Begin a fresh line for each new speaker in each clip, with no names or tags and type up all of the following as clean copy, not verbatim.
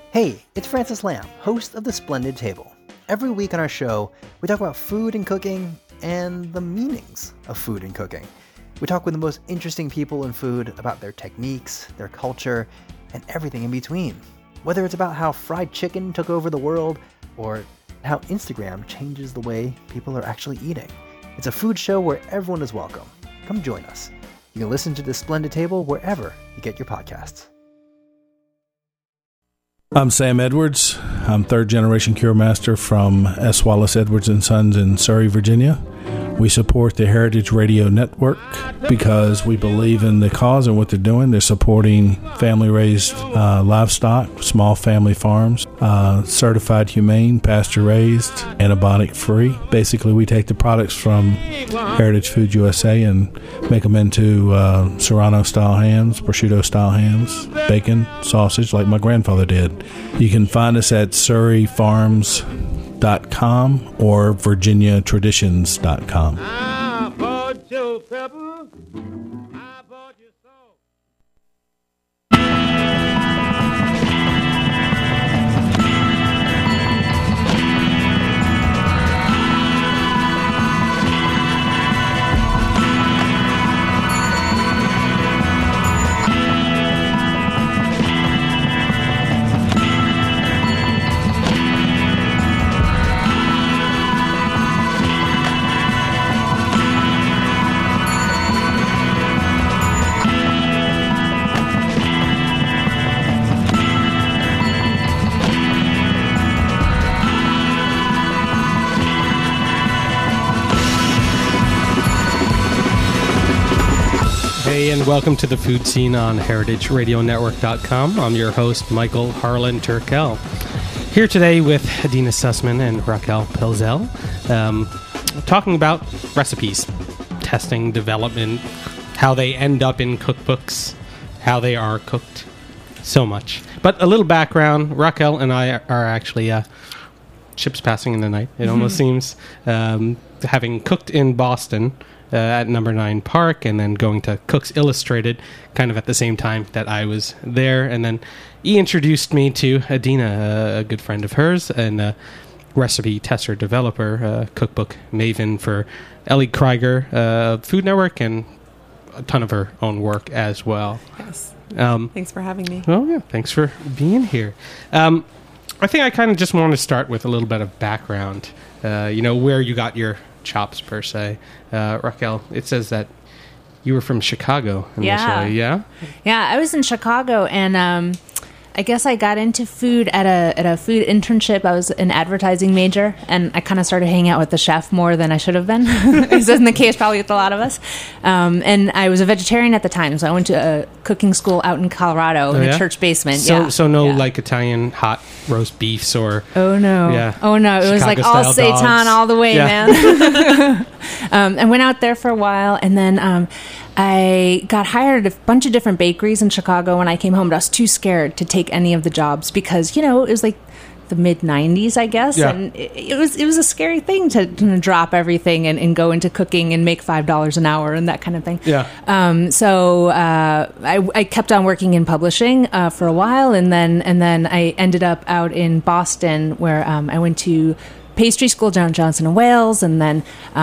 Hey, it's Francis Lamb, host of The Splendid Table. Every week on our show, we talk about food and cooking and the meanings of food and cooking. We talk with the most interesting people in food about their techniques, their culture, and everything in between. Whether it's about how fried chicken took over the world or how Instagram changes the way people are actually eating. It's a food show where everyone is welcome. Come join us. You can listen to The Splendid Table wherever you get your podcasts.
I'm Sam Edwards. I'm third-generation Cure Master from S. Wallace Edwards & Sons in Surrey, Virginia. We support the Heritage Radio Network because we believe in the cause and what they're doing. They're supporting family-raised livestock, small family farms, certified humane, pasture-raised, antibiotic-free. Basically, we take the products from Heritage Food USA and make them into Serrano-style hams, prosciutto-style hams, bacon, sausage, like my grandfather did. You can find us at surreyfarms.com or virginiatraditions.com.
I bought your pepper. I bought your salt.
Hey, and welcome to the food scene on heritageradionetwork.com. I'm your host, Michael Harlan Turkel. Here today with Adina Sussman and Raquel Pilzel, talking about recipes, testing, development, how they end up in cookbooks, how they are cooked, so much. But a little background, Raquel and I are actually ships passing in the night, it almost seems, having cooked in Boston, at Number 9 Park, and then going to Cooks Illustrated kind of at the same time that I was there. And then he introduced me to Adina, a good friend of hers, and a recipe tester developer, cookbook maven for Ellie Krieger, Food Network, and a ton of her own work as well.
Yes. Thanks for having me.
Oh, yeah. Thanks for being here. I think I kind of just want to start with a little bit of background, where you got your chops per se. Raquel, it says that you were from Chicago initially. Yeah,
I was in Chicago, and I guess I got into food at a food internship. I was an advertising major, and I kind of started hanging out with the chef more than I should have been. This isn't the case probably with a lot of us. And I was a vegetarian at the time, so I went to a cooking school out in Colorado in a church basement.
So like Italian hot roast beefs or...
Oh, no.
Yeah.
Oh, no. It was like all seitan all the way, man. I went out there for a while, and then... I got hired at a bunch of different bakeries in Chicago when I came home, but I was too scared to take any of the jobs because, it was like the mid-90s, I guess, and it was a scary thing to drop everything and go into cooking and make $5 an hour and that kind of thing.
Yeah.
So I kept on working in publishing for a while, and then I ended up out in Boston where I went to pastry school down Johnson & Wales, and then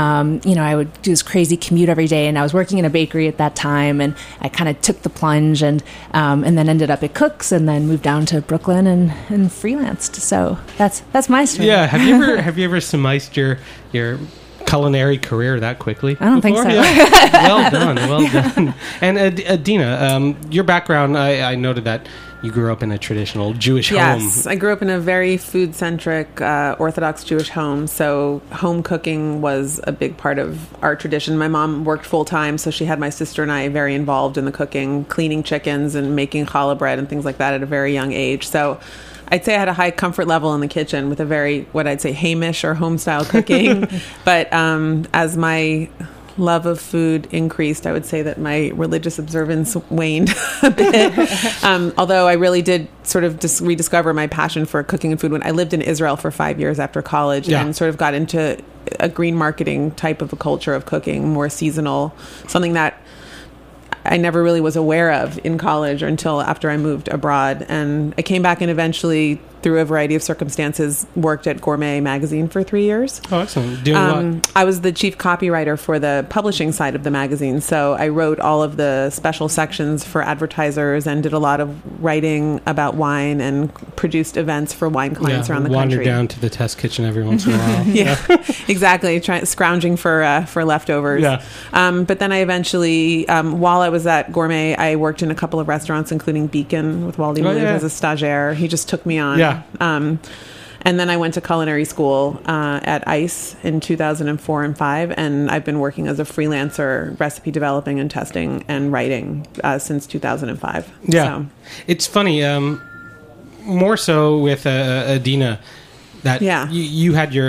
I would do this crazy commute every day, and I was working in a bakery at that time, and I kind of took the plunge and then ended up at Cooks, and then moved down to Brooklyn and freelanced. So that's my story.
Yeah. Have you ever surmised your culinary career that quickly?
I don't think so.
Yeah. Well done. And Adina, your background, I noted that you grew up in a traditional Jewish home.
Yes, I grew up in a very food-centric, Orthodox Jewish home, so home cooking was a big part of our tradition. My mom worked full-time, so she had my sister and I very involved in the cooking, cleaning chickens and making challah bread and things like that at a very young age. So I'd say I had a high comfort level in the kitchen with a very, what I'd say, Hamish or home-style cooking. But as my love of food increased, I would say that my religious observance waned a bit. Although I really did sort of rediscover my passion for cooking and food when I lived in Israel for 5 years after college, and sort of got into a green marketing type of a culture of cooking, more seasonal, something that I never really was aware of in college or until after I moved abroad. And I came back and eventually, through a variety of circumstances, worked at Gourmet magazine for 3 years.
Oh, excellent. Doing what?
I was the chief copywriter for the publishing side of the magazine. So I wrote all of the special sections for advertisers and did a lot of writing about wine and produced events for wine clients around the
wander
country.
down to the test kitchen every once in a while.
Yeah, exactly. Scrounging for leftovers.
Yeah.
But then I eventually, while I was at Gourmet, I worked in a couple of restaurants, including Beacon with Wally Malouf as a stagiaire. He just took me on.
Yeah.
And then I went to culinary school at ICE in 2004 and 5, and I've been working as a freelancer, recipe developing and testing and writing since 2005.
Yeah.
So.
It's funny, more so with Adina, that you had your,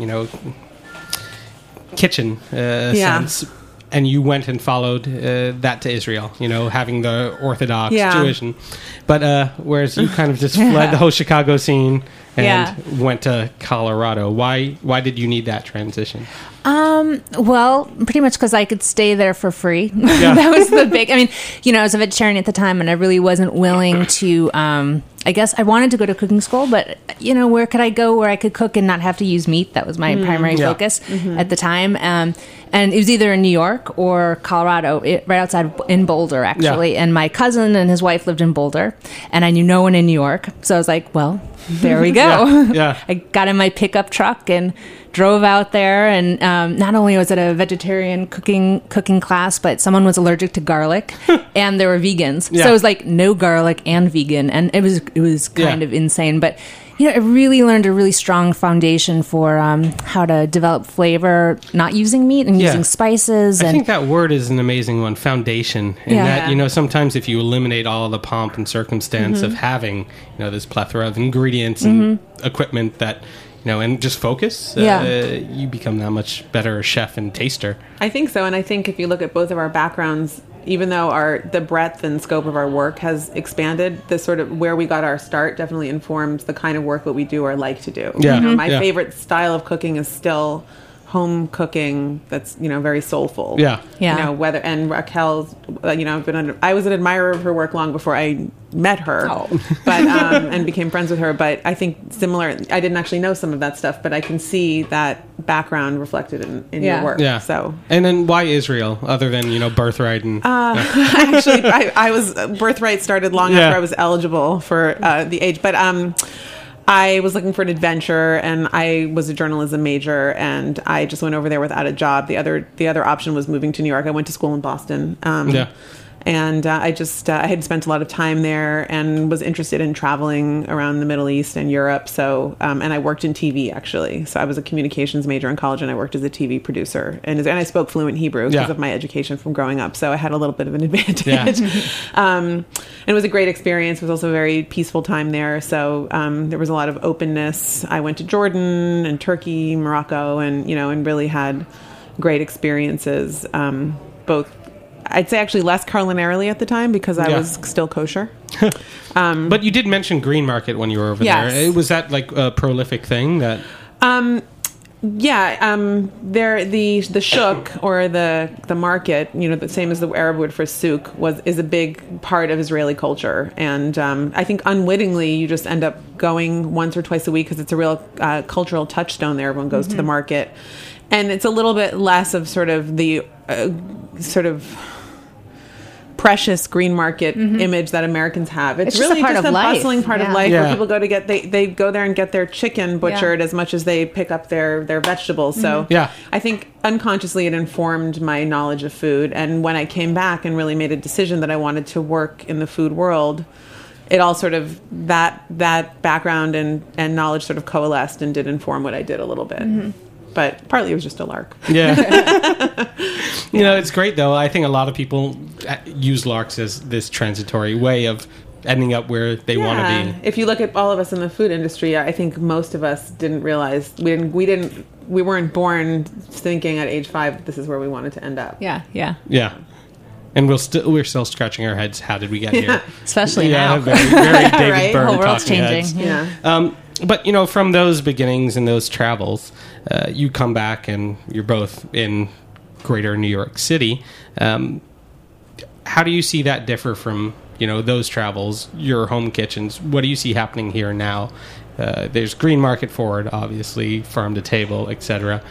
kitchen sense, and you went and followed that to Israel, having the Orthodox Jewish. But whereas you kind of just fled the whole Chicago scene and went to Colorado. Why did you need that transition?
Well, pretty much because I could stay there for free. That was the big, I was a vegetarian at the time and I really wasn't willing to, I guess I wanted to go to cooking school, but where could I go where I could cook and not have to use meat? That was my primary focus at the time. And it was either in New York or Colorado, right outside in Boulder, actually. And my cousin and his wife lived in Boulder, and I knew no one in New York. So I was like, well, there we go. I got in my pickup truck and drove out there. And not only was it a vegetarian cooking class, but someone was allergic to garlic, and there were vegans. So it was like no garlic and vegan, and it was kind of insane. But I really learned a really strong foundation for how to develop flavor, not using meat and using spices.
I think that word is an amazing one, foundation. And that, sometimes if you eliminate all of the pomp and circumstance of having, this plethora of ingredients and equipment that, and just focus, you become that much better a chef and taster.
I think so. And I think if you look at both of our backgrounds, even though the breadth and scope of our work has expanded, the sort of where we got our start definitely informs the kind of work that we do or like to do. My favorite style of cooking is still home cooking that's very soulful. Whether and Raquel's I was an admirer of her work long before I met her, but and became friends with her. But I think similar. I didn't actually know some of that stuff, but I can see that background reflected in your work. So
and then why Israel, other than birthright and
actually I was birthright started long after I was eligible for the age, but I was looking for an adventure, and I was a journalism major, and I just went over there without a job. The other option was moving to New York. I went to school in Boston. And I had spent a lot of time there and was interested in traveling around the Middle East and Europe. So, and I worked in TV, actually. So I was a communications major in college, and I worked as a TV producer. And I spoke fluent Hebrew because of my education from growing up. So I had a little bit of an advantage. And it was a great experience. It was also a very peaceful time there. So there was a lot of openness. I went to Jordan and Turkey, Morocco, and really had great experiences, both. I'd say actually less culinarily at the time because I was still kosher.
But you did mention Green Market when you were over there. Was that like a prolific thing? That the shuk or the market, the same as the Arab word for souk, is a big part of Israeli culture. And I think unwittingly you just end up going once or twice a week because it's a real cultural touchstone there. Everyone goes to the market. And it's a little bit less of sort of the precious green market image that Americans have. It's really just a bustling part of life where people go to they go there and get their chicken butchered as much as they pick up their vegetables. So I think unconsciously it informed my knowledge of food. And when I came back and really made a decision that I wanted to work in the food world, it all sort of that background and knowledge sort of coalesced and did inform what I did a little bit. But partly it was just a lark. It's great, though. I think a lot of people use larks as this transitory way of ending up where they want to be.
If you look at all of us in the food industry, I think most of us didn't realize we weren't born thinking at age 5 that this is where we wanted to end up.
Yeah.
And we're still scratching our heads. How did we get here?
Especially now.
Very, very David Byrne.
The whole world's
changing.
Heads.
But from those beginnings and those travels, you come back and you're both in greater New York City. how do you see that differ from, those travels, your home kitchens? What do you see happening here now? There's green market forward, obviously, farm to table, etc.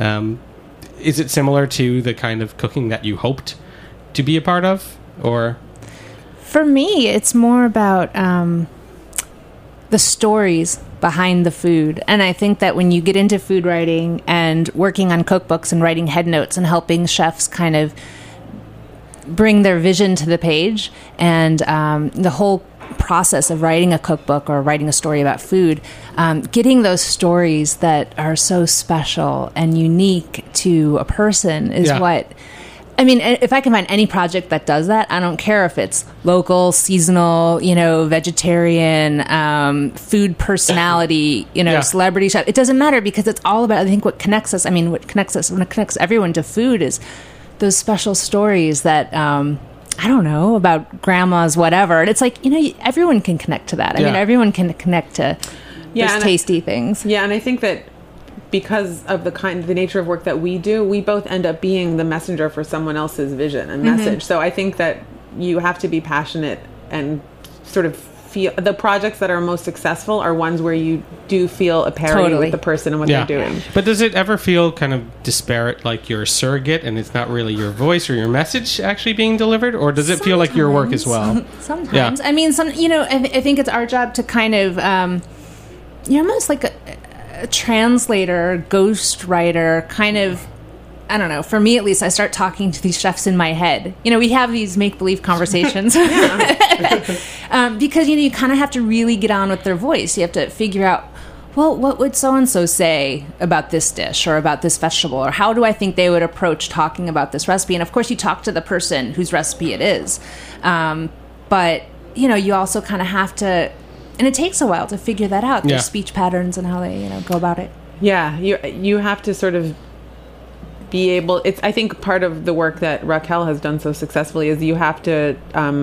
Is it similar to the kind of cooking that you hoped to be a part of, or?
For me, it's more about the stories behind the food. And I think that when you get into food writing and working on cookbooks and writing head notes and helping chefs kind of bring their vision to the page, and the whole process of writing a cookbook or writing a story about food, getting those stories that are so special and unique to a person is what... I mean, if I can find any project that does that, I don't care if it's local, seasonal, vegetarian, food personality, celebrity chef. It doesn't matter, because it's all about, I think, what connects us everyone to food is those special stories that, I don't know, about grandmas, whatever. And it's like, everyone can connect to that. I mean, everyone can connect to those tasty things.
Yeah, and I think that because of the nature of work that we do, we both end up being the messenger for someone else's vision and message. So I think that you have to be passionate and sort of feel the projects that are most successful are ones where you do feel a parity with the person and what they're doing.
But does it ever feel kind of disparate, like you're a surrogate and it's not really your voice or your message actually being delivered, or does it feel like your work as well?
Sometimes. I mean, I think it's our job to kind of, almost like a translator, ghostwriter, kind of, I don't know, for me at least, I start talking to these chefs in my head. We have these make-believe conversations. Because, you kind of have to really get on with their voice. You have to figure out, well, what would so-and-so say about this dish or about this vegetable? Or how do I think they would approach talking about this recipe? And, of course, you talk to the person whose recipe it is. But, you also kind of have to... And it takes a while to figure that out, their speech patterns and how they, go about it. Yeah,
you have to sort of be able... I think part of the work that Raquel has done so successfully is you have to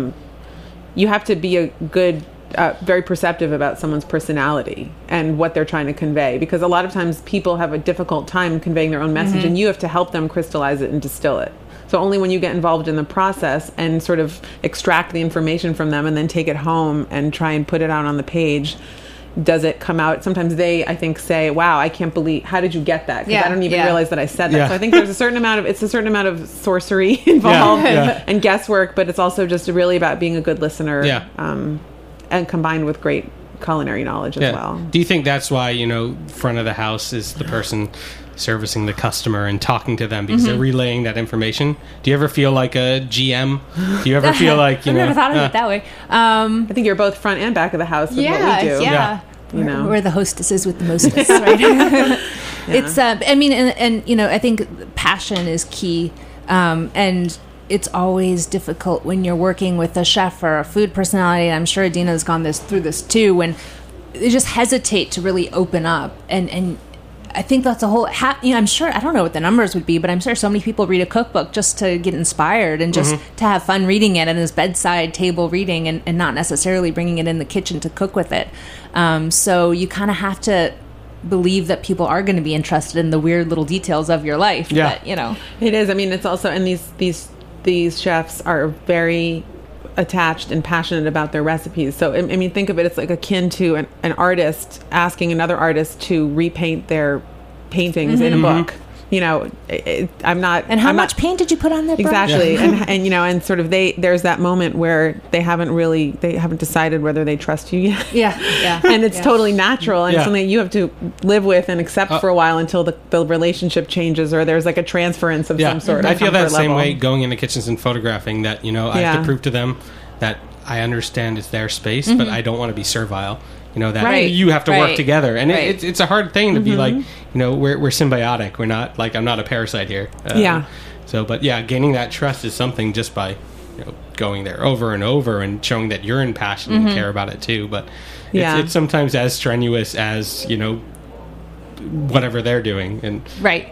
be a good, very perceptive about someone's personality and what they're trying to convey. Because a lot of times people have a difficult time conveying their own message, and you have to help them crystallize it and distill it. So only when you get involved in the process and sort of extract the information from them and then take it home and try and put it out on the page, does it come out. Sometimes they, I think, say, wow, I can't believe, how did you get that? Because I don't even realize that I said that. So I think there's a certain amount of sorcery involved and guesswork, but it's also just really about being a good listener and combined with great culinary knowledge as well.
Do you think that's why, front of the house is the person servicing the customer and talking to them because they're relaying that information? Do you ever feel like a GM? Do you ever feel like,
I've never thought of it that way.
I think you're both front and back of the house with what we do.
Yeah. We're the hostesses with the mostess, right? It's, I mean, and I think passion is key. And it's always difficult when you're working with a chef or a food personality. And I'm sure Adina's gone through this too, when they just hesitate to really open up. And I think that's a whole, I'm sure, I don't know what the numbers would be, but I'm sure so many people read a cookbook just to get inspired and just to have fun reading it and this bedside table reading and not necessarily bringing it in the kitchen to cook with it. So you kind of have to believe that people are going to be interested in the weird little details of your life.
Yeah.
But,
It is. I mean, it's also, and these chefs are very attached and passionate about their recipes. So, I mean, think of it, it's like akin to an artist asking another artist to repaint their paintings in a book. I'm not...
And how much paint did you put on that brush?
Exactly. And and sort of there's that moment where they haven't decided whether they trust you yet.
Yeah.
And it's totally natural and something you have to live with and accept for a while until the relationship changes or there's like a transference of some sort.
I feel that same way going into kitchens and photographing that, I have to prove to them that I understand it's their space, but I don't want to be servile. That you have to work together. And it's a hard thing to be like, we're symbiotic. We're not like, I'm not a parasite here. So, but gaining that trust is something just by, going there over and over and showing that you're in passion and care about it too. But it's sometimes as strenuous as, whatever they're doing. And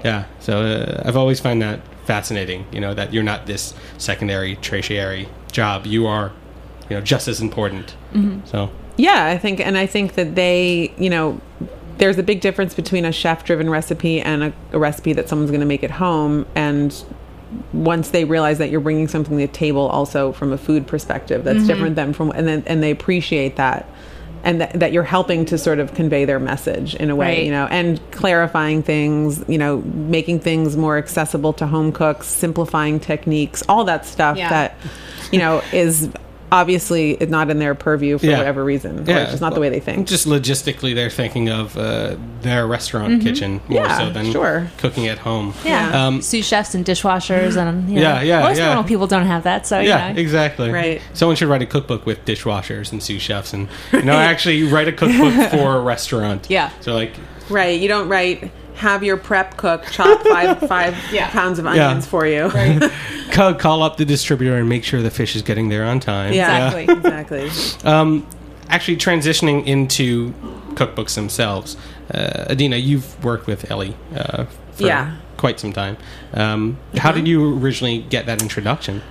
so I've always found that fascinating, that you're not this secondary, tertiary job. You are, just as important. So.
Yeah, I think that they, there's a big difference between a chef-driven recipe and a recipe that someone's going to make at home. And once they realize that you're bringing something to the table also from a food perspective that's different than from, and they appreciate that. And that you're helping to sort of convey their message in a way,
Right.
you know, and clarifying things, you know, making things more accessible to home cooks, simplifying techniques, all that stuff
Yeah.
that, you know, is obviously not in their purview for whatever reason. Or it's just not the way they think.
Just logistically, they're thinking of their restaurant kitchen more
Yeah,
so than
sure.
cooking at home.
Yeah. Sous chefs and dishwashers and you know, most normal people don't have that. So
Yeah,
you know.
exactly.
Right.
Someone should write a cookbook with dishwashers and sous chefs, and actually write a cookbook for a restaurant.
Yeah.
So like,
Right. You don't write, have your prep cook chop five pounds of onions for you.
call up the distributor and make sure the fish is getting there on time.
Yeah,
Exactly.
exactly.
Actually, transitioning into cookbooks themselves, Adina, you've worked with Ellie for quite some time. How did you originally get that introduction?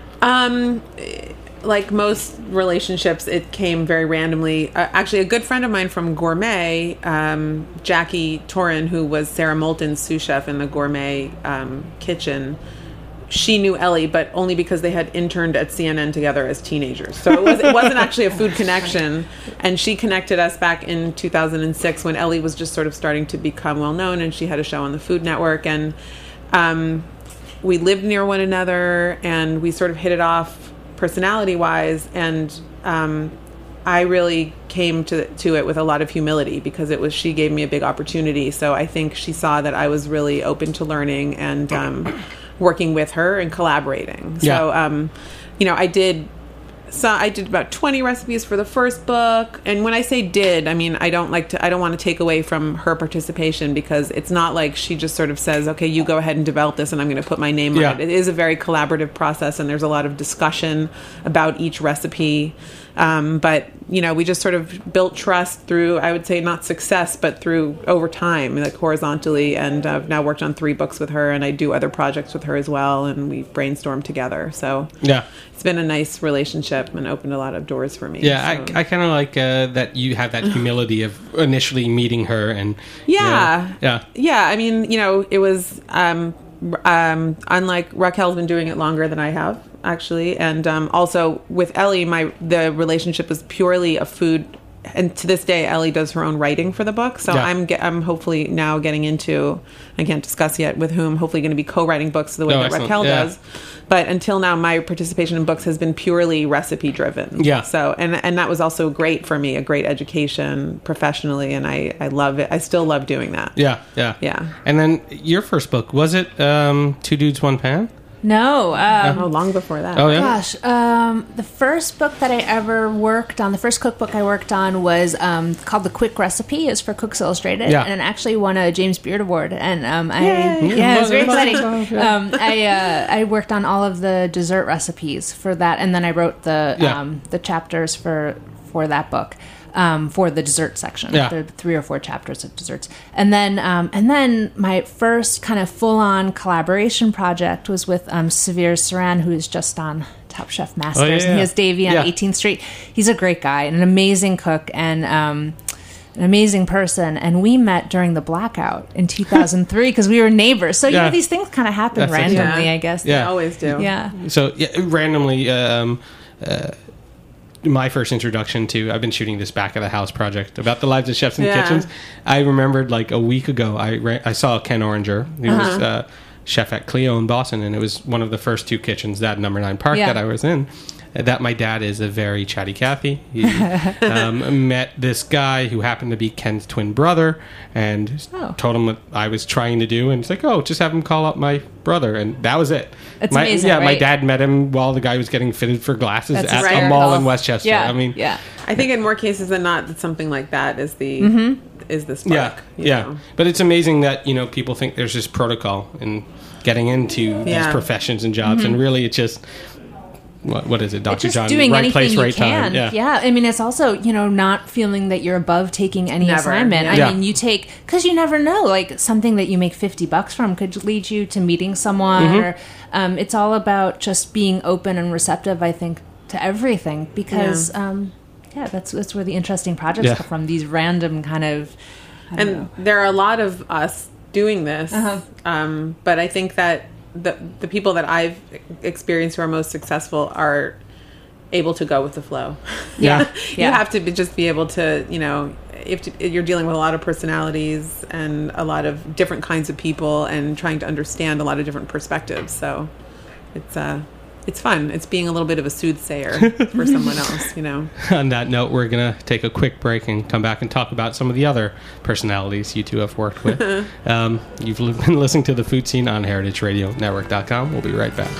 Like most relationships, it came very randomly. Actually, a good friend of mine from Gourmet, Jackie Torin, who was Sarah Moulton's sous chef in the Gourmet kitchen, she knew Ellie, but only because they had interned at CNN together as teenagers. So it wasn't actually a food connection. And she connected us back in 2006 when Ellie was just sort of starting to become well known, and she had a show on the Food Network. And we lived near one another, and we sort of hit it off personality-wise, and I really came to it with a lot of humility because she gave me a big opportunity. So I think she saw that I was really open to learning and working with her and collaborating. So you know, I did about 20 recipes for the first book. And when I say I mean, I don't want to take away from her participation, because it's not like she just sort of says, okay, you go ahead and develop this and I'm going to put my name on it. It is a very collaborative process, and there's a lot of discussion about each recipe. But, you know, we just sort of built trust through, I would say not success, but through over time, like horizontally. And I've now worked on 3 books with her, and I do other projects with her as well. And we've brainstormed together. So it's been a nice relationship and opened a lot of doors for me.
Yeah, so. I kind of like that you have that humility of initially meeting her. And
Yeah. I mean, you know, it was, unlike Raquel's been doing it longer than I have, actually, and also with Ellie, the relationship was purely a food, and to this day Ellie does her own writing for the book, so I'm hopefully now getting into, I can't discuss yet with whom, hopefully going to be co-writing books the way that Raquel does, but until now my participation in books has been purely recipe driven. So and that was also great for me, a great education professionally, and I love it. I still love doing that.
Yeah. And then your first book, was it 2 Dudes, 1 Pan?
No.
Long before that.
Oh, yeah?
Gosh. The first book that I ever worked on, the first cookbook I worked on was called The Quick Recipe. It's for Cooks Illustrated.
Yeah.
And it actually won a James Beard Award. And it was very exciting. I worked on all of the dessert recipes for that. And then I wrote the chapters for that book. For the dessert section, there are 3 or 4 chapters of desserts, and then my first kind of full-on collaboration project was with Severe Saran, who is just on Top Chef Masters, and he has Davey on 18th Street. He's a great guy and an amazing cook and an amazing person, and we met during the blackout in 2003 because we were neighbors. So you know, these things kind of happen randomly, I guess.
They always do.
So randomly. My first introduction to, I've been shooting this Back of the House project about the lives of chefs in kitchens. I remembered like a week ago, I saw Ken Oranger, who was chef at Clio in Boston, and it was one of the first 2 kitchens, that Number 9 Park that I was in. That my dad is a very chatty Cathy. He met this guy who happened to be Ken's twin brother, and told him what I was trying to do, and it's like, just have him call up my brother, and that was it.
It's amazing, right?
My dad met him while the guy was getting fitted for glasses at a mall in Westchester. I mean,
I think in more cases than not, that something like that is the spark. You know?
But it's amazing that people think there's this protocol in getting into these professions and jobs, and really it's just. What is it, Dr. John?
Doing
right
anything
place,
you
right
can.
time.
Yeah. I mean, it's also, not feeling that you're above taking any assignment. I mean, you take, because you never know, like something that you make $50 from could lead you to meeting someone. Or it's all about just being open and receptive, I think, to everything. Because, that's where the interesting projects come from. These random kind of,
there are a lot of us doing this. But I think that the people that I've experienced who are most successful are able to go with the flow.
Yeah.
You have to just be able to, you're dealing with a lot of personalities and a lot of different kinds of people and trying to understand a lot of different perspectives. So it's fun. It's being a little bit of a soothsayer for someone else,
On that note, we're going to take a quick break and come back and talk about some of the other personalities you two have worked with. You've been listening to The Food Scene on heritageradionetwork.com. We'll be right back.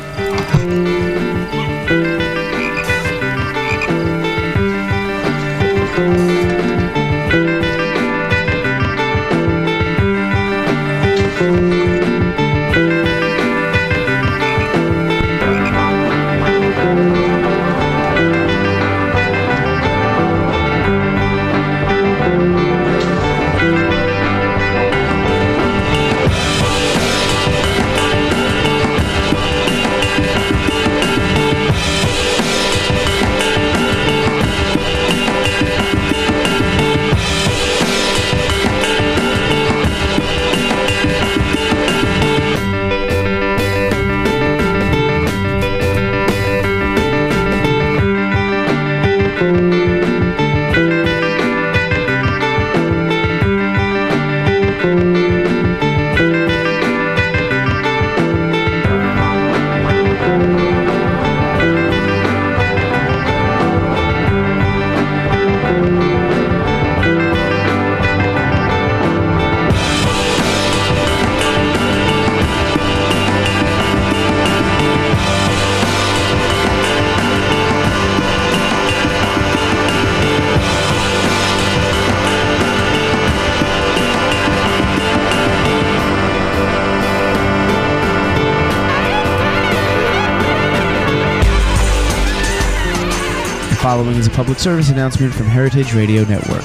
Following is a public service announcement from Heritage Radio Network.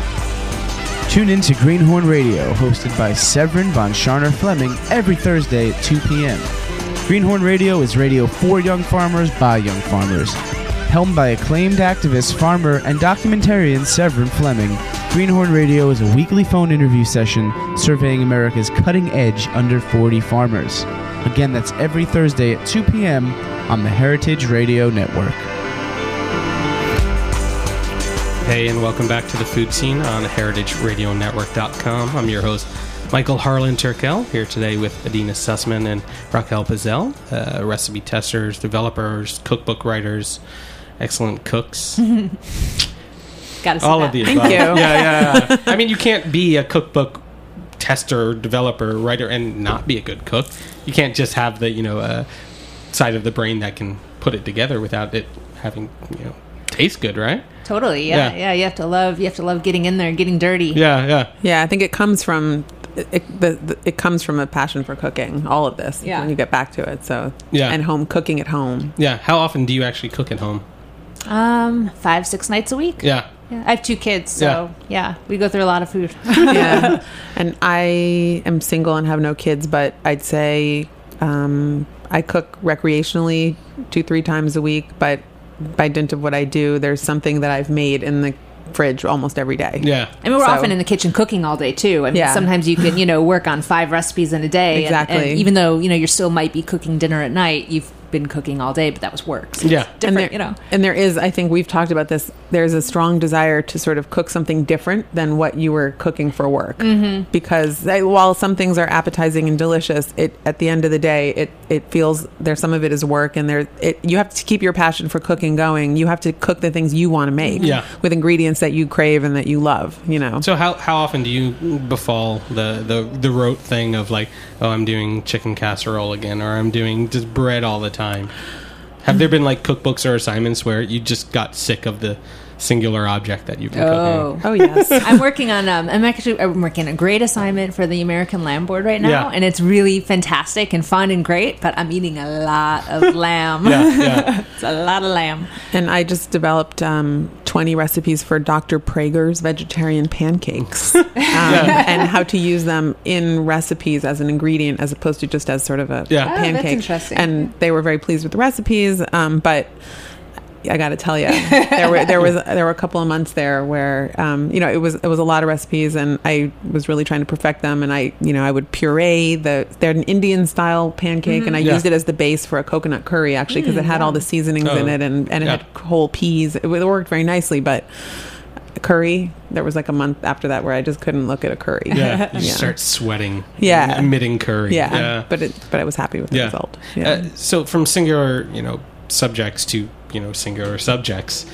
Tune in to Greenhorn Radio, hosted by Severin von Scharner Fleming, every Thursday at 2 p.m. Greenhorn Radio is radio for young farmers by young farmers. Helmed by acclaimed activist, farmer, and documentarian Severin Fleming, Greenhorn Radio is a weekly phone interview session surveying America's cutting-edge under 40 farmers. Again, that's every Thursday at 2 p.m. on the Heritage Radio Network.
Hey, and welcome back to The Food Scene on heritageradionetwork.com. I'm your host, Michael Harlan Turkel, here today with Adina Sussman and Raquel Pizzell, recipe testers, developers, cookbook writers, excellent cooks.
Gotta say
all
that.
of the
Thank
above.
you.
Yeah. I mean, you can't be a cookbook tester, developer, writer, and not be a good cook. You can't just have the, side of the brain that can put it together without it having, taste good, right?
Totally, yeah. You have to love getting in there and getting dirty.
Yeah.
Yeah, I think it comes from it comes from a passion for cooking. All of this,
Yeah.
when you get back to it. So
Yeah.
and home cooking at home.
Yeah. How often do you actually cook at home?
5-6 nights a week.
Yeah.
I have 2 kids, so yeah, we go through a lot of food.
Yeah, and I am single and have no kids, but I'd say I cook recreationally 2-3 times a week, but by dint of what I do, there's something that I've made in the fridge almost every day.
Yeah.
I mean, we're
So-
often in the kitchen cooking all day too. I mean,
Yeah.
sometimes you can, work on 5 recipes in a day.
Exactly.
And even though, you still might be cooking dinner at night, you've been cooking all day, but that was work. So
Yeah.
it's different,
And there is, I think we've talked about this, there's a strong desire to sort of cook something different than what you were cooking for work. Mm-hmm. Because while some things are appetizing and delicious, at the end of the day, it feels some of it is work, and you have to keep your passion for cooking going. You have to cook the things you want to make with ingredients that you crave and that you love,
So how often do you befall the rote thing of like, oh, I'm doing chicken casserole again, or I'm doing just bread all the time? Have there been like cookbooks or assignments where you just got sick of the singular object that you've been cooking?
Oh, yes.
I'm working on I'm working a great assignment for the American Lamb Board right now,
Yeah.
and it's really fantastic and fun and great, but I'm eating a lot of lamb.
Yeah.
It's a lot of lamb.
And I just developed 20 recipes for Dr. Prager's vegetarian pancakes and how to use them in recipes as an ingredient as opposed to just as sort of a
Yeah. Oh,
that's
pancake.
interesting.
And they were very pleased with the recipes, but I got to tell you, there were a couple of months there where it was a lot of recipes, and I was really trying to perfect them. And I would puree they're an Indian style pancake, and I used it as the base for a coconut curry actually, because it had all the seasonings in it, and it had whole peas. It worked very nicely, but curry, there was like a month after that where I just couldn't look at a curry.
You start sweating, emitting curry.
But I was happy with the result.
So from singular subjects to singular subjects,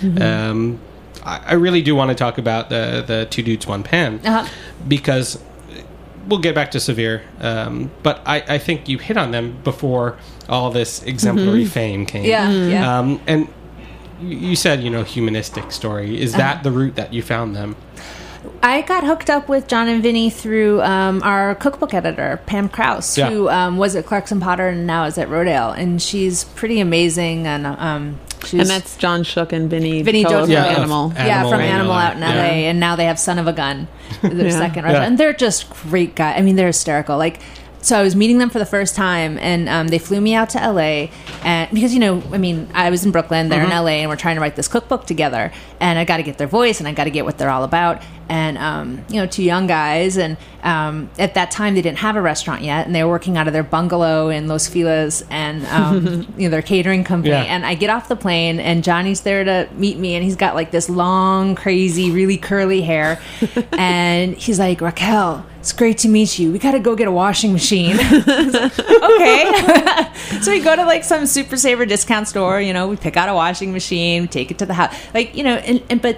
I really do want to talk about the Two Dudes One Pan, because we'll get back to Severe, but I think you hit on them before all this exemplary fame came. And you said, humanistic story. Is that the route that you found them?
I got hooked up with John and Vinny through our cookbook editor, Pam Krause, who was at Clarkson Potter and now is at Rodale. And she's pretty amazing. And
that's John Shook and Vinny
Jones
from Animal.
From Animal out in LA. And now they have Son of a Gun, their second restaurant. And they're just great guys. I mean, they're hysterical. So I was meeting them for the first time, and they flew me out to LA, and because I was in Brooklyn, they're in LA, and we're trying to write this cookbook together, and I got to get their voice, and I got to get what they're all about, and two young guys, and at that time they didn't have a restaurant yet, and they were working out of their bungalow in Los Feliz, and their catering company, and I get off the plane, and Johnny's there to meet me, and he's got like this long, crazy, really curly hair, and he's like, Raquel, it's great to meet you. We got to go get a washing machine. Okay. So we go to like some Super Saver discount store, we pick out a washing machine, we take it to the house. But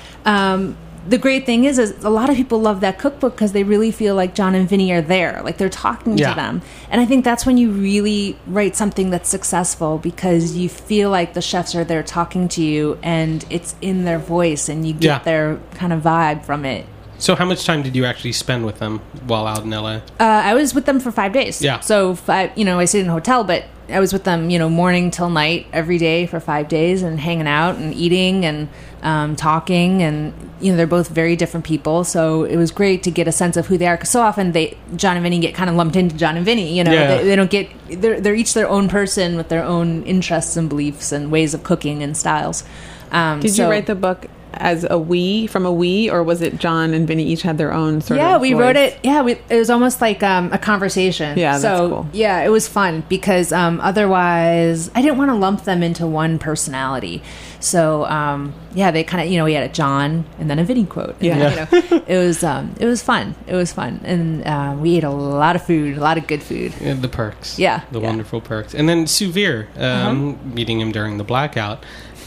the great thing is a lot of people love that cookbook because they really feel like John and Vinny are there. Like they're talking to them. And I think that's when you really write something that's successful, because you feel like the chefs are there talking to you and it's in their voice and you get their kind of vibe from it.
So how much time did you actually spend with them while out in LA?
I was with them for 5 days. Yeah. So, I stayed in a hotel, but I was with them, morning till night every day for 5 days and hanging out and eating and talking. And, they're both very different people. So it was great to get a sense of who they are. Because so often John and Vinny get kind of lumped into John and Vinny. They don't get, they're each their own person with their own interests and beliefs and ways of cooking and styles.
Did you write the book as a we, or was it John and Vinny each had their own sort of
we
voice?
wrote it. It was almost like a conversation.
Yeah, that's cool.
Yeah, it was fun because otherwise I didn't want to lump them into one personality. So they kind of we had a John and then a Vinny quote. It was fun. It was fun, and we ate a lot of food, a lot of good food.
The perks. The wonderful perks, and then Suvir, meeting him during the blackout.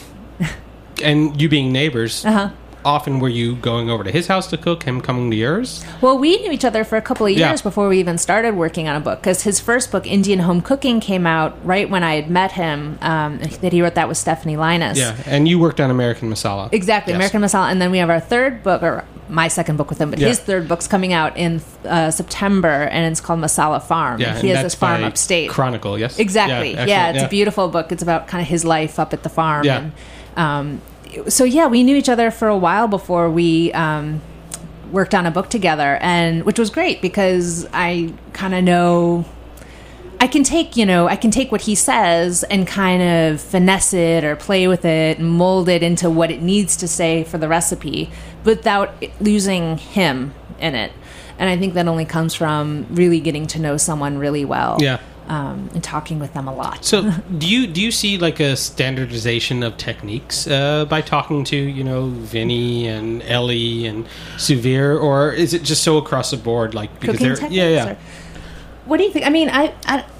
And you being neighbors, often were you going over to his house to cook, him coming to yours?
Well, we knew each other for a couple of years before we even started working on a book, because his first book, Indian Home Cooking, came out right when I had met him, that he wrote that with Stephanie Linus.
Yeah, and you worked on American Masala.
Exactly, yes. American Masala. And then we have our third book, or my second book with him, but his third book's coming out in September, and it's called Masala Farm.
Yeah,
he has this farm upstate.
Chronicle, yes?
Exactly. Yeah, it's a beautiful book. It's about kind of his life up at the farm.
Yeah.
And, we knew each other for a while before we worked on a book together, and which was great because I kind of know I can take what he says and kind of finesse it or play with it and mold it into what it needs to say for the recipe without losing him in it. And I think that only comes from really getting to know someone really well.
Yeah.
And talking with them a lot.
So, do you see like a standardization of techniques by talking to Vinny and Ellie and Suvir, or is it just so across the board? Like because
cooking techniques? Or, what do you think? I mean, I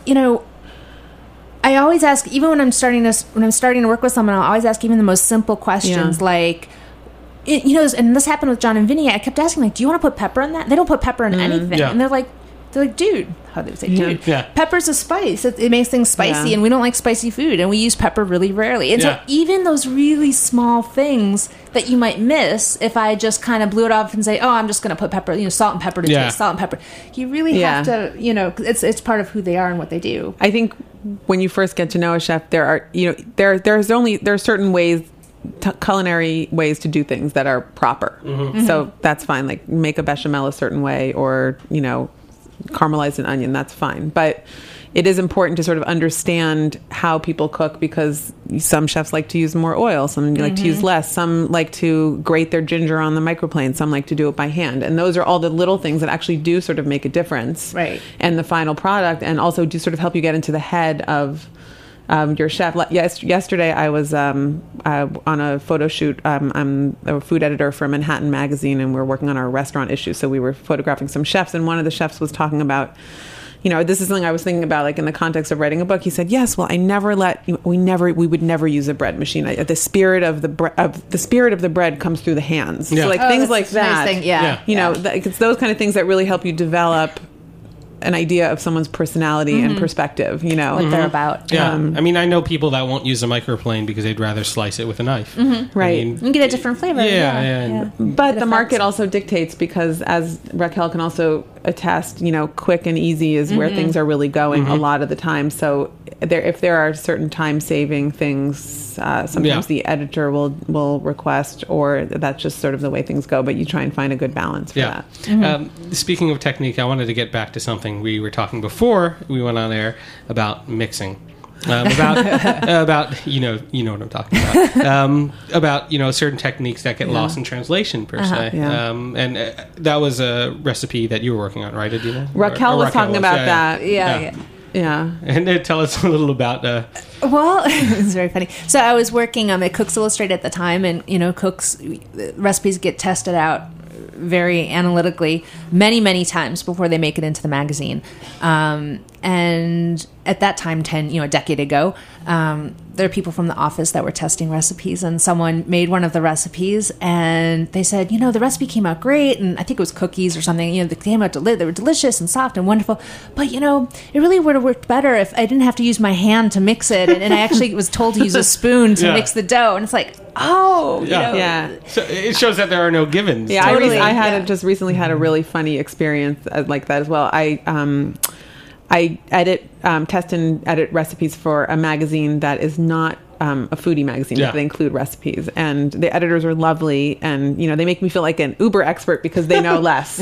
always ask, even when I'm starting to work with someone, I'll always ask even the most simple questions like. And this happened with John and Vinny. I kept asking, like, do you want to put pepper in that? They don't put pepper in anything, and they're like, dude, how do they say, dude? Yeah. Pepper's a spice. It makes things spicy, and we don't like spicy food, and we use pepper really rarely. And so even those really small things that you might miss, if I just kind of blew it off and say, oh, I'm just going to put pepper, salt and pepper to taste, salt and pepper. You really have to, it's part of who they are and what they do.
I think when you first get to know a chef, there are, there are certain ways. Culinary ways to do things that are proper. Mm-hmm. So that's fine. Like make a bechamel a certain way, or caramelize an onion. That's fine. But it is important to sort of understand how people cook, because some chefs like to use more oil, some like to use less, some like to grate their ginger on the microplane, some like to do it by hand. And those are all the little things that actually do sort of make a difference in the final product, and also do sort of help you get into the head of your chef. Yesterday I was on a photo shoot. I'm a food editor for Manhattan Magazine, and we're working on our restaurant issue. So we were photographing some chefs, and one of the chefs was talking about, this is something I was thinking about, like in the context of writing a book. He said, "Yes, well, we would never use a bread machine. The spirit of the bread comes through the hands."
Yeah.
So like things like that.
Nice
It's those kind of things that really help you develop an idea of someone's personality and perspective,
what they're about.
Yeah. I mean, I know people that won't use a microplane because they'd rather slice it with a knife.
Right.
You can get a different flavor.
But the market also dictates, because as Raquel can also attest, quick and easy is where things are really going a lot of the time. So if there are certain time-saving things, sometimes the editor will request, or that's just sort of the way things go. But you try and find a good balance for that.
Speaking of technique, I wanted to get back to something we were talking before we went on air about mixing. About you know what I'm talking about. About certain techniques that get lost in translation per se. And that was a recipe that you were working on, right, Adina?
Raquel was talking about that. Yeah.
And tell us a little about.
Well, it's very funny. So I was working at Cooks Illustrated at the time, and cooks recipes get tested out very analytically many times before they make it into the magazine. And at that time, a decade ago, there are people from the office that were testing recipes, and someone made one of the recipes, and they said, the recipe came out great, and I think it was cookies or something. They came out they were delicious and soft and wonderful, but it really would have worked better if I didn't have to use my hand to mix it, and I actually was told to use a spoon to mix the dough, and it's like, so
it shows that there are no givens.
Yeah, totally. I had just recently had a really funny experience like that as well. I test and edit recipes for a magazine that is not a foodie magazine, but they include recipes, and the editors are lovely, and they make me feel like an uber expert because they know less.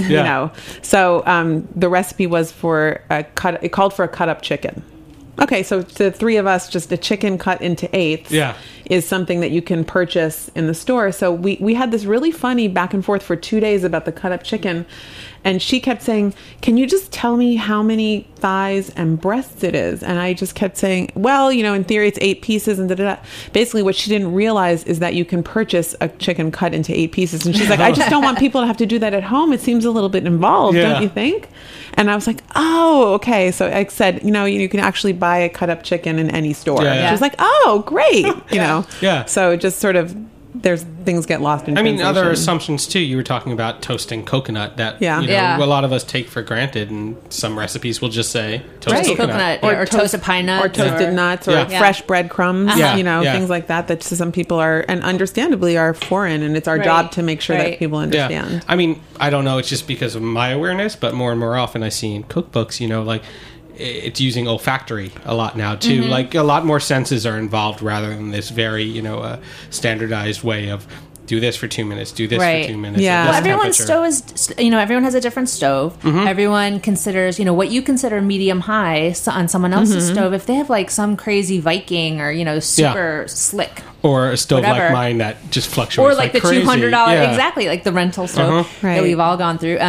So the recipe was for it called for a cut up chicken. Okay, so the three of us, just a chicken cut into eighths is something that you can purchase in the store. So we had this really funny back and forth for 2 days about the cut up chicken. And she kept saying, "Can you just tell me how many thighs and breasts it is?" And I just kept saying, "Well, in theory, it's 8 pieces and da-da-da." Basically, what she didn't realize is that you can purchase a chicken cut into 8 pieces. And she's like, "I just don't want people to have to do that at home. It seems a little bit involved, don't you think?" And I was like, "Oh, okay." So I said, you can actually buy a cut up chicken in any store. She was like, "Oh, great." So it just sort of, there's things get lost in translation.
Other assumptions too. You were talking about toasting coconut that a lot of us take for granted, and some recipes will just say toasted coconut.
Or toasted pine nuts,
or toasted nuts, or fresh breadcrumbs. Things like that to some people are, and understandably, are foreign, and it's our job to make sure that people understand.
I don't know, it's just because of my awareness, but more and more often I see in cookbooks, like it's using olfactory a lot now too. Like a lot more senses are involved rather than this very standardized way of do this for 2 minutes, do this for 2 minutes.
Well, everyone's stove is, everyone has a different stove. Everyone considers, what you consider medium high on someone else's stove. If they have like some crazy Viking or super slick,
or a stove like mine that just fluctuates,
or like the
crazy.
$200 exactly, like the rental stove that we've all gone through.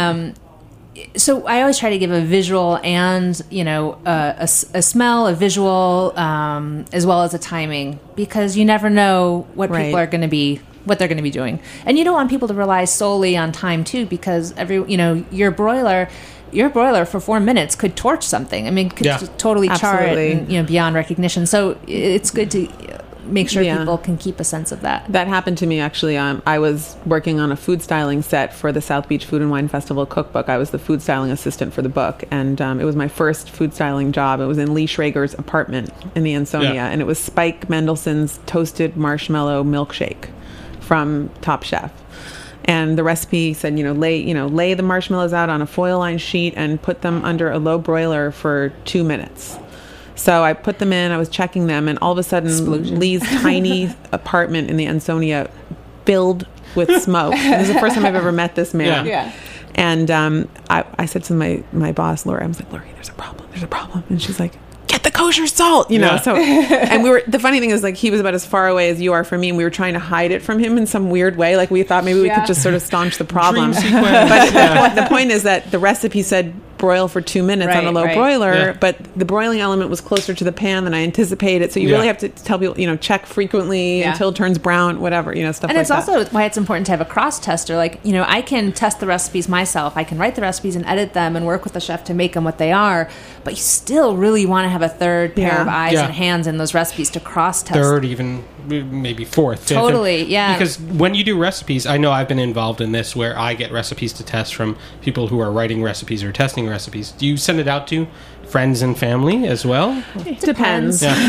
So I always try to give a visual and, a smell, a visual, as well as a timing, because you never know what people are going to be, what they're going to be doing. And you don't want people to rely solely on time too, because your broiler for 4 minutes could torch something. Could just totally char it and, beyond recognition. So it's good to make sure people can keep a sense of that.
That happened to me, actually. I was working on a food styling set for the South Beach Food and Wine Festival cookbook. I was the food styling assistant for the book, and it was my first food styling job. It was in Lee Schrager's apartment in the Ansonia, and it was Spike Mendelssohn's toasted marshmallow milkshake from Top Chef. And the recipe said, lay the marshmallows out on a foil-lined sheet and put them under a low broiler for 2 minutes. So I put them in, I was checking them, and all of a sudden, Lee's tiny apartment in the Ansonia filled with smoke. This is the first time I've ever met this man. And I said to my boss, Lori, I was like, "Lori, there's a problem. And she's like, get the kosher salt, you know. So, and the funny thing is, like, he was about as far away as you are from me, and we were trying to hide it from him in some weird way. Like, we thought maybe we could just sort of staunch the problem. But the point is that the recipe said broil for 2 minutes on a low broiler, but the broiling element was closer to the pan than I anticipated. So you really have to tell people, you know, check frequently until it turns brown, whatever, you know, stuff like that.
And it's also why it's important to have a cross tester. Like, you know, I can test the recipes myself. I can write the recipes and edit them and work with the chef to make them what they are. But you still really want to have a third pair of eyes and hands in those recipes to cross test.
Third, even maybe fourth.
Totally, yeah.
Because when you do recipes, I know I've been involved in this where I get recipes to test from people who are writing recipes or testing recipes. Do you send it out to friends and family as well?
It depends.
Yeah.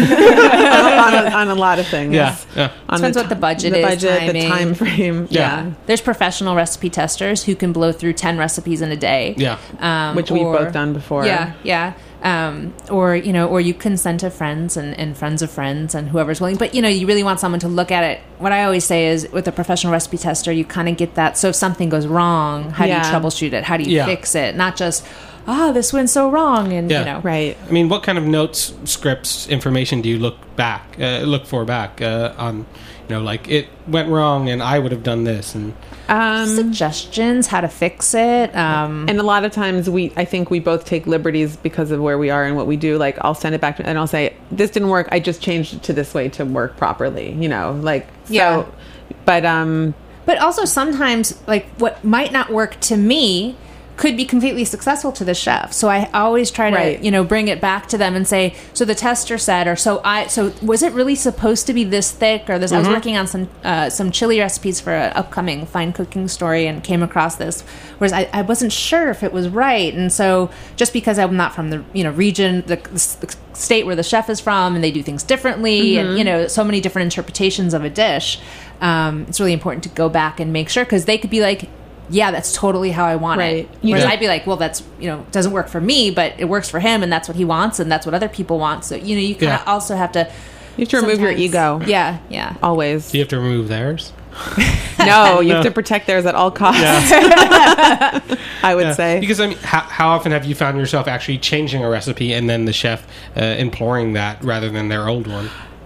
on a lot of things.
Yeah.
Depends what the budget is, timing.
the time frame.
Yeah.
There's professional recipe testers who can blow through 10 recipes in a day.
Yeah.
Which we've both done before.
Yeah. Or, you know, or you can send to friends and friends of friends and whoever's willing. But, you know, you really want someone to look at it. What I always say is with a professional recipe tester, you kind of get that. So if something goes wrong, how do you troubleshoot it? How do you fix it? Not just, this went so wrong. And, you know.
Right.
I mean, what kind of notes, scripts, information do you look for back on, you know, like it went wrong and I would have done this and...
suggestions, how to fix it.
And a lot of times I think we both take liberties because of where we are and what we do. Like, I'll send it back and I'll say, this didn't work. I just changed it to this way to work properly, you know, like, so,
Yeah.
but
also sometimes, like, what might not work to me could be completely successful to the chef. So I always try to, you know, bring it back to them and say, so the tester said, or so was it really supposed to be this thick or this? I was working on some chili recipes for an upcoming fine cooking story and came across this, whereas I wasn't sure if it was right. And so just because I'm not from the, you know, region, the state where the chef is from, and they do things differently, and, you know, so many different interpretations of a dish, it's really important to go back and make sure, because they could be like, yeah, that's totally how I want it. Whereas I'd be like, well, that's, you know, doesn't work for me, but it works for him, and that's what he wants, and that's what other people want. So, you know, you kind of also have to...
You have to remove your ego.
Yeah.
Always.
Do you have to remove theirs?
No, you have to protect theirs at all costs. I would say.
Because, I mean, how often have you found yourself actually changing a recipe and then the chef imploring that rather than their old one?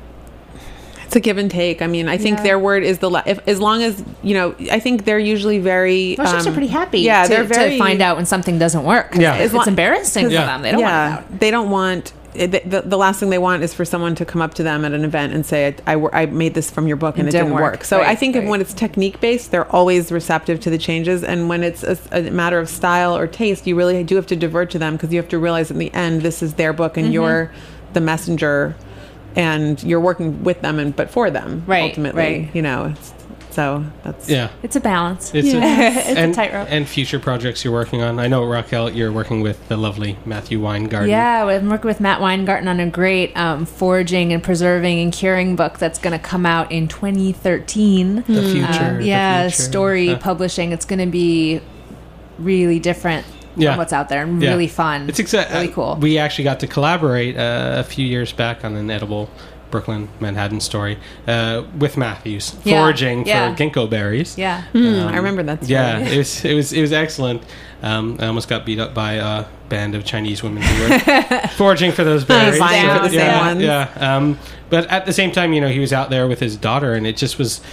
It's a give and take. I mean, I think their word is as long as, you know, I think they're usually very...
Most chefs are pretty happy
to
find out when something doesn't work.
Yeah.
It's embarrassing for them. They don't want it out.
They don't want... The last thing they want is for someone to come up to them at an event and say, I made this from your book and it didn't work. So I think when it's technique-based, they're always receptive to the changes. And when it's a matter of style or taste, you really do have to divert to them, because you have to realize in the end, this is their book and you're the messenger. And you're working with them, but for them, ultimately, you know. So that's
it's a balance.
It's
a tightrope.
And future projects you're working on. I know, Raquel, you're working with the lovely Matthew Weingarten.
Yeah, I'm working with Matt Weingarten on a great foraging and preserving and curing book that's going to come out in 2013.
The future.
Story publishing. It's going to be really different. From what's out there, and really fun.
It's
really cool.
We actually got to collaborate a few years back on an edible Brooklyn Manhattan story with Matthews foraging for ginkgo berries.
I remember that story.
Yeah, it was excellent. I almost got beat up by a band of Chinese women who were foraging for those berries.
Vying for the same ones.
Yeah. But at the same time, you know, he was out there with his daughter, and it just was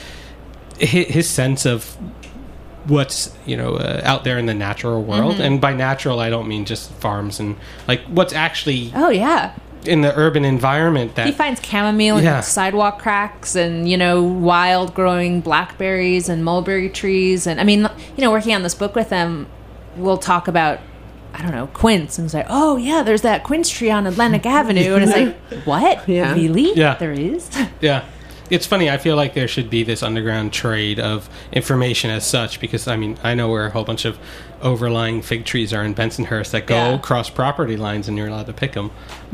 his sense of what's, you know, out there in the natural world. And by natural, I don't mean just farms and like what's actually in the urban environment. That
he finds chamomile in sidewalk cracks, and, you know, wild growing blackberries and mulberry trees. And I mean, you know, working on this book with them, we'll talk about, I don't know, quince, and say, oh yeah, there's that quince tree on Atlantic Avenue, and it's like, what? Really? There is?
It's funny, I feel like there should be this underground trade of information as such, because, I mean, I know where a whole bunch of overlying fig trees are in Bensonhurst that go across property lines and you're allowed to pick them.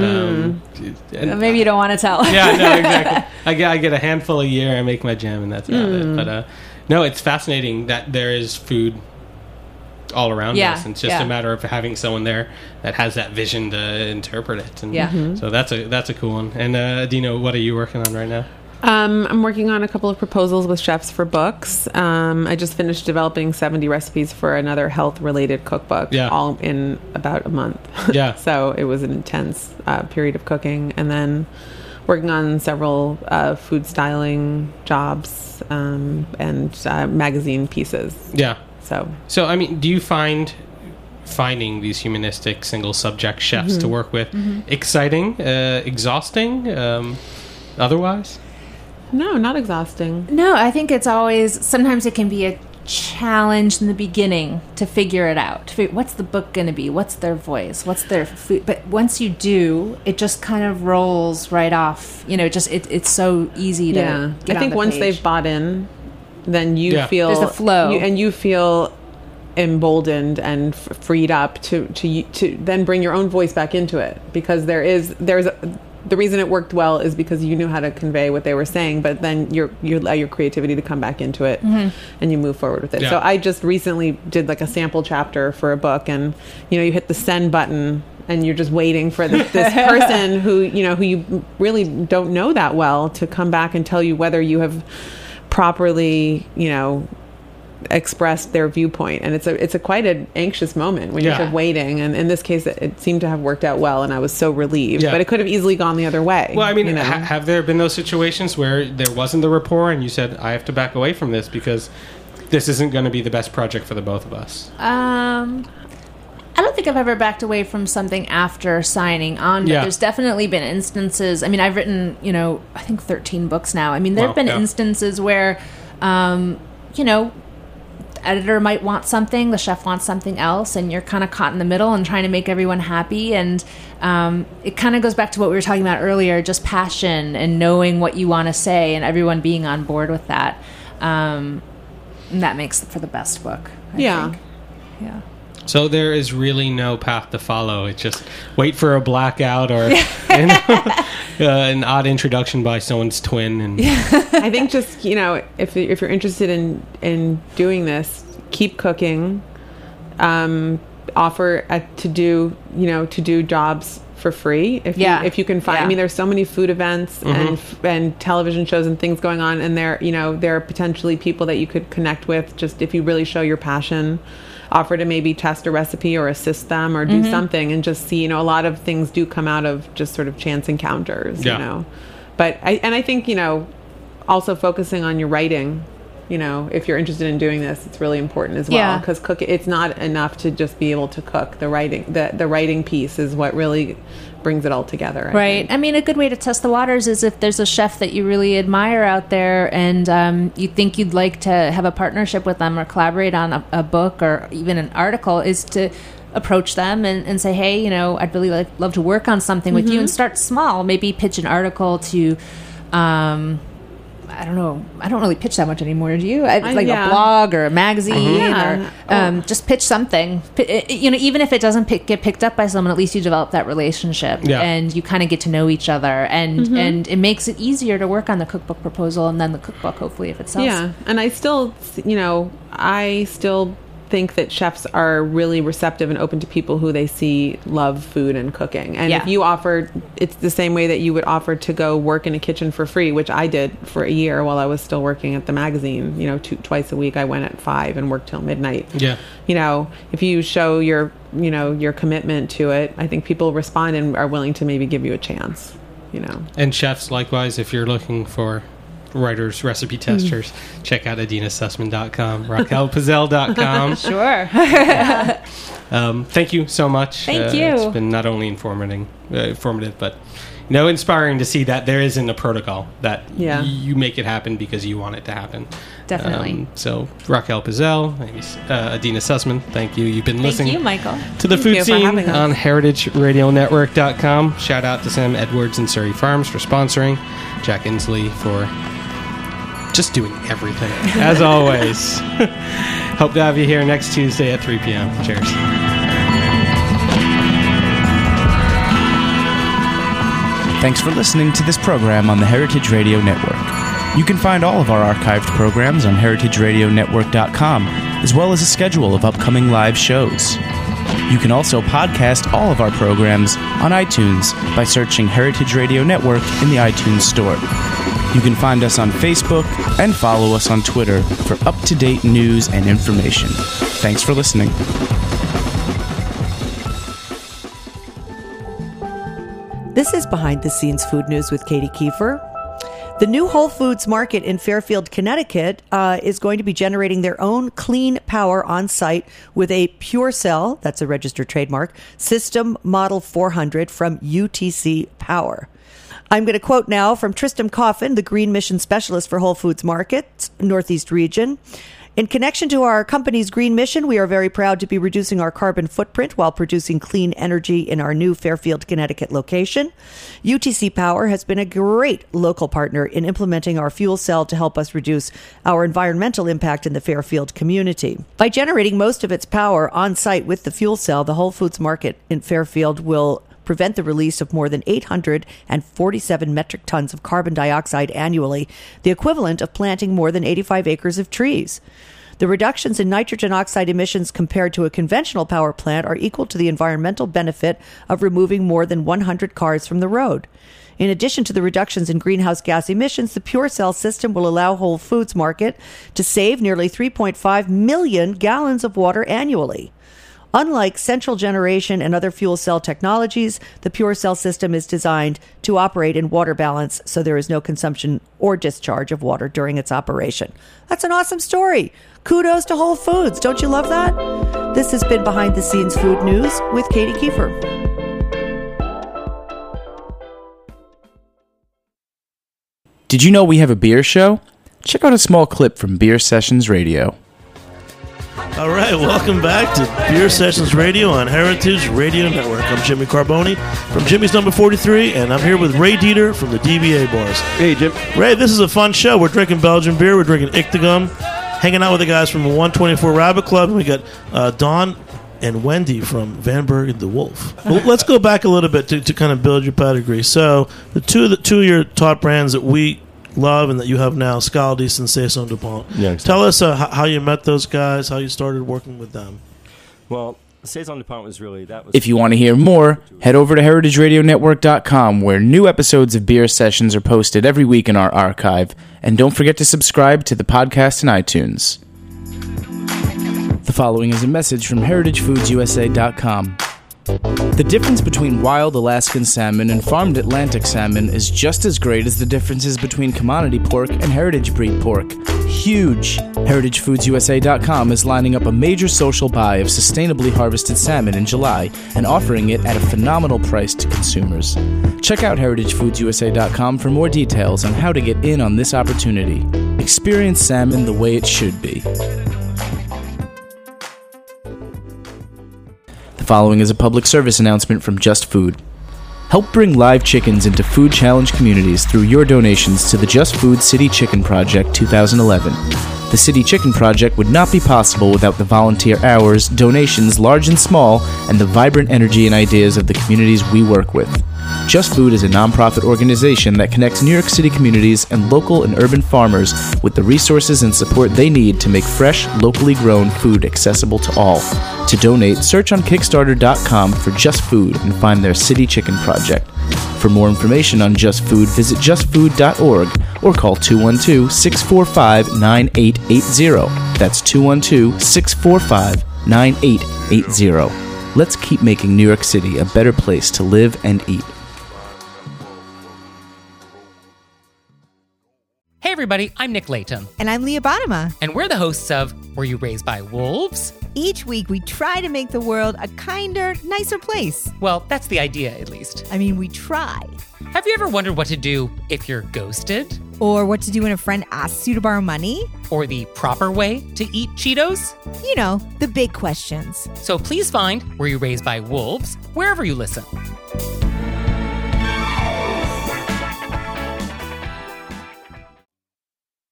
Maybe you don't want to tell.
No, exactly. I get a handful a year, I make my jam, and that's about it. But, no, it's fascinating that there is food all around us, and it's just a matter of having someone there that has that vision to interpret it. And so that's a cool one. And Adina, what are you working on right now?
I'm working on a couple of proposals with chefs for books. I just finished developing 70 recipes for another health-related cookbook, all in about a month.
Yeah.
So it was an intense period of cooking. And then working on several food styling jobs and magazine pieces.
Yeah.
So
I mean, do you finding these humanistic single subject chefs to work with exciting, exhausting, otherwise?
No, not exhausting.
No, I think it's always, sometimes it can be a challenge in the beginning to figure it out. To figure, what's the book going to be? What's their voice? What's their food? But once you do, it just kind of rolls right off. You know, it's so easy to get on the
I think once
page.
they've bought in, then you feel...
There's a flow.
You feel emboldened and freed up to then bring your own voice back into it, because the reason it worked well is because you knew how to convey what they were saying, but then you allow your creativity to come back into it and you move forward with it.
Yeah.
So I just recently did like a sample chapter for a book, and you hit the send button and you're just waiting for this person who you really don't know that well to come back and tell you whether you have properly expressed their viewpoint. And it's a quite an anxious moment when you're waiting, and in this case it seemed to have worked out well, and I was so relieved. But it could have easily gone the other way.
Well, I mean, have there been those situations where there wasn't the rapport and you said, I have to back away from this because this isn't going to be the best project for the both of us?
I don't think I've ever backed away from something after signing on, but there's definitely been instances. I mean, I've written, I think 13 books now. I mean, there have been instances where, the editor might want something, the chef wants something else, and you're kind of caught in the middle and trying to make everyone happy. And it kind of goes back to what we were talking about earlier, just passion and knowing what you want to say and everyone being on board with that. And that makes for the best book, I think. Yeah.
So there is really no path to follow. It's just wait for a blackout or an odd introduction by someone's twin. And
I think just if you're interested in doing this, keep cooking. Offer to do jobs for free if you can find. I mean, there's so many food events and television shows and things going on, and there are potentially people that you could connect with just if you really show your passion. Offer to maybe test a recipe or assist them or do something, and just see, a lot of things do come out of just sort of chance encounters, But I think, also focusing on your writing, if you're interested in doing this, it's really important as well, because it's not enough to just be able to cook. The writing piece is what really brings it all together. I think.
I mean, a good way to test the waters is if there's a chef that you really admire out there and you think you'd like to have a partnership with them or collaborate on a book or even an article, is to approach them and say, hey, I'd really love to work on something with you, and start small. Maybe pitch an article to... I don't know. I don't really pitch that much anymore. Do you? A blog or a magazine or just pitch something. Even if it doesn't get picked up by someone, at least you develop that relationship and you kind of get to know each other, and it makes it easier to work on the cookbook proposal and then the cookbook, hopefully, if it sells.
Yeah, and I still think that chefs are really receptive and open to people who they see love food and cooking. And if you offer, it's the same way that you would offer to go work in a kitchen for free, which I did for a year while I was still working at the magazine. Twice a week I went at 5 and worked till midnight. Yeah. If you show your commitment to it, I think people respond and are willing to maybe give you a chance.
And chefs, likewise, if you're looking for writers, recipe testers, check out AdinaSussman.com, RaquelPizzell.com.
Sure.
Thank you so much.
Thank you.
It's been not only informative, but inspiring to see that there isn't a protocol, that you make it happen because you want it to happen.
Definitely.
So Raquel Pizzell, Adina Sussman, thank you. You've been listening,
you, Michael,
to the food scene on HeritageRadioNetwork.com. Shout out to Sam Edwards and Surrey Farms for sponsoring, Jack Inslee for just doing everything, as always. Hope to have you here next Tuesday at 3 p.m. Cheers.
Thanks for listening to this program on the Heritage Radio Network. You can find all of our archived programs on heritageradionetwork.com, as well as a schedule of upcoming live shows. You can also podcast all of our programs on iTunes by searching Heritage Radio Network in the iTunes Store. You can find us on Facebook and follow us on Twitter for up-to-date news and information. Thanks for listening.
This is Behind the Scenes Food News with Katie Kiefer. The new Whole Foods Market in Fairfield, Connecticut is going to be generating their own clean power on site with a PureCell, that's a registered trademark, System Model 400 from UTC Power. I'm going to quote now from Tristram Coffin, the Green Mission Specialist for Whole Foods Market, Northeast Region. In connection to our company's green mission, we are very proud to be reducing our carbon footprint while producing clean energy in our new Fairfield, Connecticut location. UTC Power has been a great local partner in implementing our fuel cell to help us reduce our environmental impact in the Fairfield community. By generating most of its power on site with the fuel cell, the Whole Foods Market in Fairfield will prevent the release of more than 847 metric tons of carbon dioxide annually, the equivalent of planting more than 85 acres of trees. The reductions in nitrogen oxide emissions compared to a conventional power plant are equal to the environmental benefit of removing more than 100 cars from the road. In addition to the reductions in greenhouse gas emissions, the PureCell system will allow Whole Foods Market to save nearly 3.5 million gallons of water annually. Unlike central generation and other fuel cell technologies, the PureCell system is designed to operate in water balance, so there is no consumption or discharge of water during its operation. That's an awesome story. Kudos to Whole Foods. Don't you love that? This has been Behind the Scenes Food News with Katie Kiefer.
Did you know we have a beer show? Check out a small clip from Beer Sessions Radio.
All right, welcome back to Beer Sessions Radio on Heritage Radio Network. I'm Jimmy Carboni from Jimmy's Number 43, and I'm here with Ray Dieter from the DBA Bars.
Hey, Jim.
Ray, this is a fun show. We're drinking Belgian beer. We're drinking Ichtagum, hanging out with the guys from the 124 Rabbit Club, and we got Don and Wendy from Van Berg and the Wolf. Well, let's go back a little bit to kind of build your pedigree. So the two of your top brands that we love and that you have now, Scaldis and Saison DuPont.
Yeah, exactly.
Tell us how you met those guys, how you started working with them.
Well, Saison DuPont was really...
If you want to hear more, head over to heritageradionetwork.com, where new episodes of Beer Sessions are posted every week in our archive. And don't forget to subscribe to the podcast in iTunes. The following is a message from heritagefoodsusa.com. The difference between wild Alaskan salmon and farmed Atlantic salmon is just as great as the differences between commodity pork and heritage breed pork. Huge! HeritageFoodsUSA.com is lining up a major social buy of sustainably harvested salmon in July and offering it at a phenomenal price to consumers. Check out HeritageFoodsUSA.com for more details on how to get in on this opportunity. Experience salmon the way it should be. The following is a public service announcement from Just Food. Help bring live chickens into food challenge communities through your donations to the Just Food City Chicken Project 2011. The City Chicken Project would not be possible without the volunteer hours, donations large and small, and the vibrant energy and ideas of the communities we work with. Just Food is a nonprofit organization that connects New York City communities and local and urban farmers with the resources and support they need to make fresh, locally grown food accessible to all. To donate, search on Kickstarter.com for Just Food and find their City Chicken Project. For more information on Just Food, visit justfood.org or call 212-645-9880. That's 212-645-9880. Let's keep making New York City a better place to live and eat.
Hey everybody, I'm Nick Latham.
And I'm Leah Bottima.
And we're the hosts of Were You Raised by Wolves?
Each week we try to make the world a kinder, nicer place.
Well, that's the idea, at least.
I mean, we try.
Have you ever wondered what to do if you're ghosted?
Or what to do when a friend asks you to borrow money?
Or the proper way to eat Cheetos?
You know, the big questions.
So please find Were You Raised by Wolves wherever you listen.